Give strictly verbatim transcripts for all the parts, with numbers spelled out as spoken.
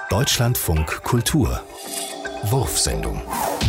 Deutschlandfunk Kultur Wurfsendung.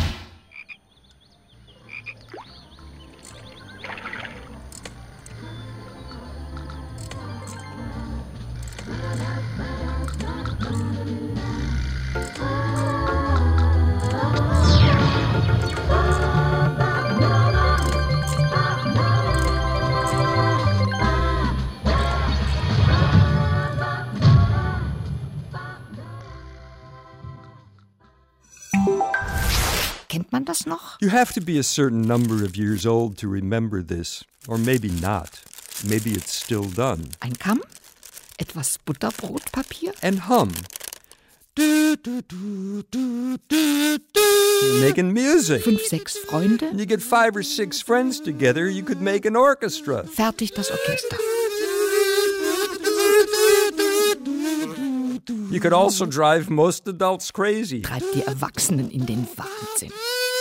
Kennt man das noch? You have to be a certain number of years old to remember this. Or maybe not. Maybe it's still done. Ein Kamm? Etwas Butterbrotpapier? And hum. Du, du, du, du, du, du. Making music. Fünf, sechs Freunde? You get five or six friends together, you could make an orchestra. Fertig das Orchester. You could also drive most adults crazy. Treibt die Erwachsenen in den Wahnsinn.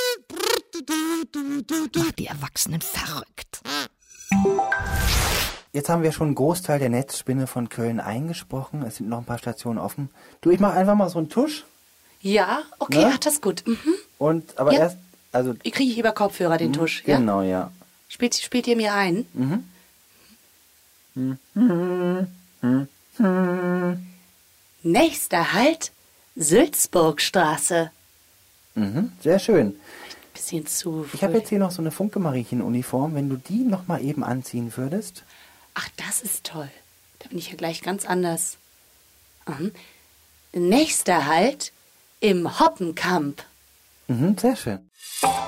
Macht die Erwachsenen verrückt. Jetzt haben wir schon einen Großteil der Netzspinne von Köln eingesprochen. Es sind noch ein paar Stationen offen. Du, ich mache einfach mal so einen Tusch. Ja, okay, Ne? ach, das ist gut. Mhm. Und, aber Ja. erst, also... Ich kriege über Kopfhörer den Tusch, ja? Genau, ja. Spielt, spielt ihr mir ein? Nächster Halt, Sülzburgstraße. Mhm, sehr schön. Bisschen zu Ich habe früh. jetzt hier noch so eine Funke-Mariechen-Uniform. Wenn du die noch mal eben anziehen würdest. Ach, das ist toll. Da bin ich ja gleich ganz anders. Mhm. Nächster Halt, im Hoppenkamp. Mhm, sehr schön.